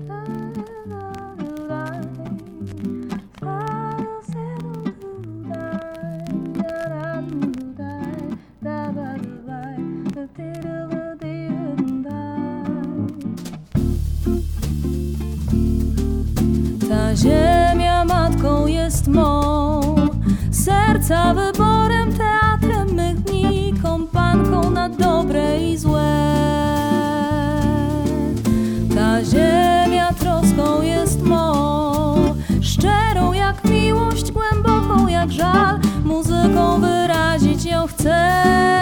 Ta ziemia matką jest mą, serca wyborem, teatrem mych dni, kompanką na dobre i złe. Ta ziemia troską jest mą, szczerą jak miłość, głęboką jak żal, muzyką wyrazić ją chcę.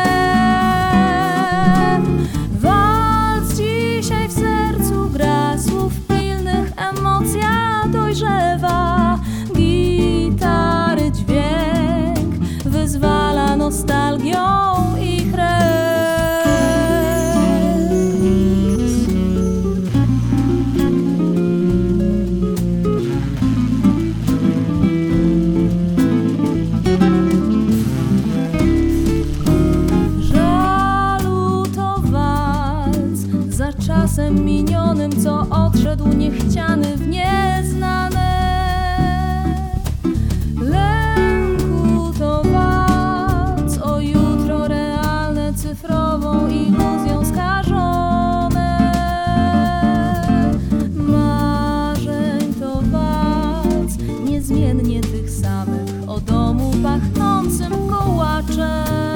Walc dzisiaj w sercu gra, słów pilnych emocja dojrzewa. Gitary dźwięk wyzwala nostalgią ich rec. Żalu to walc za czasem minionym, co odszedł niechciany w nieznane. Lęku to walc o jutro realne, cyfrową iluzją skażone. Marzeń to walc niezmiennie tych samych, o domu pachnącym kołaczem.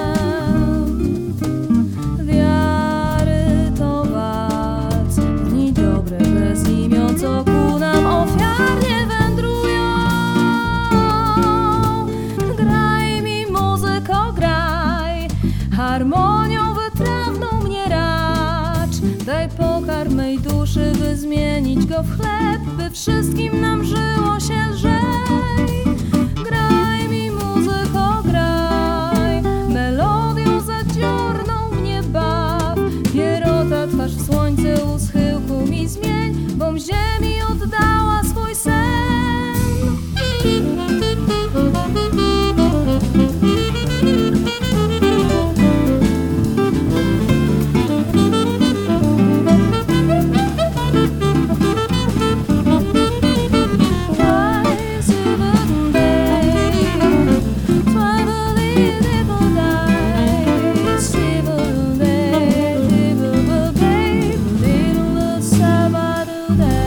Wiary to walc w dni dobre bez imion, co ku nam ofiarnie wędrują. Graj mi, muzyko, graj, harmonią wytrawną mnie racz. Daj pokarm mej duszy, by zmienić go w chleb, by wszystkim nam żyło się lżej. Graj mi, muzyko, graj, melodią zadziorną mnie baw. Pierota twarz w słońce u schyłku mi zmień, bom ziemi oddała swój sen. That